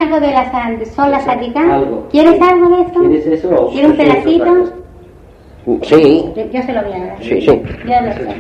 Algo de las solas africanas. Algo. ¿Quieres algo de eso? ¿Quieres eso? ¿Quieres un pedacito? Sí. Yo se lo voy a dar. Sí. Yo lo sé.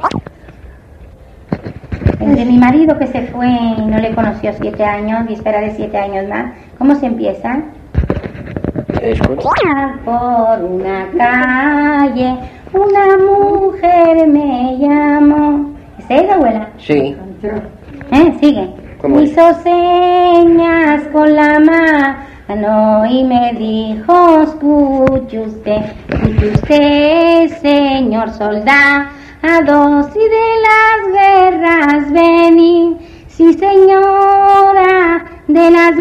El de mi marido que se fue y no le conoció 7 años, víspera de 7 años más. ¿Cómo se empieza? Escucha. Por una calle, una mujer me llamó. ¿Es ella, abuela? Sí. Sigue. ¿Cómo es? Hizo señas con la mano y me dijo, escuche usted, señor soldado, si de las guerras vení. Sí, señora, de las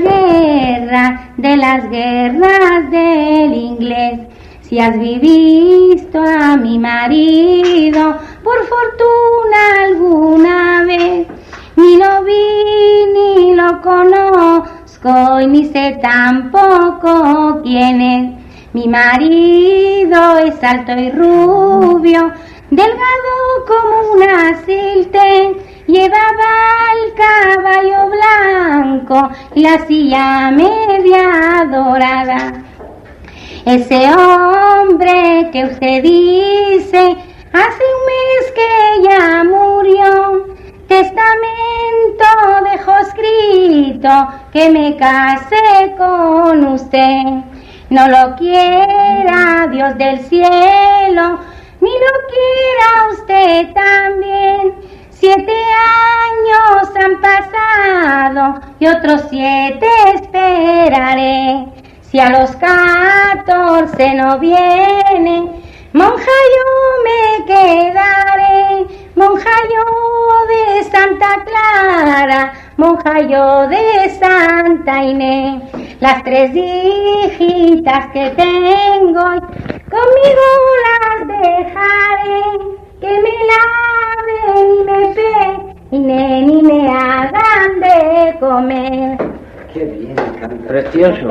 guerras del inglés. Si has visto a mi marido, por fortuna alguna vez, ni lo vi, ni lo conozco, y ni sé tampoco quién es. Mi marido es alto y rubio, delgado como una silten, llevaba el caballo blanco y la silla media dorada. Ese hombre que usted dice, hace un mes que ya murió, testamento dejó escrito que me case con usted. No lo quiera Dios del cielo, ni lo quiera usted también. 7 años han pasado y otros 7 esperaré. Si a los 14 no viene, monja yo me quedaré. Monja yo de Santa Clara, monja yo de Santa Inés. Las 3 hijitas que tengo, conmigo las dejaré. Que me laven y me peinen y me hagan de comer. Qué bien, canta. Precioso.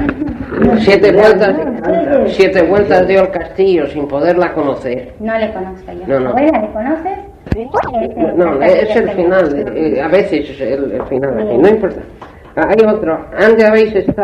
7 vueltas dio al castillo sin poderla conocer. No le conozco yo. No. ¿Abuela, le conoces? No, es el final. A veces es el final. No importa. Hay otro. ¿Dónde habéis estado?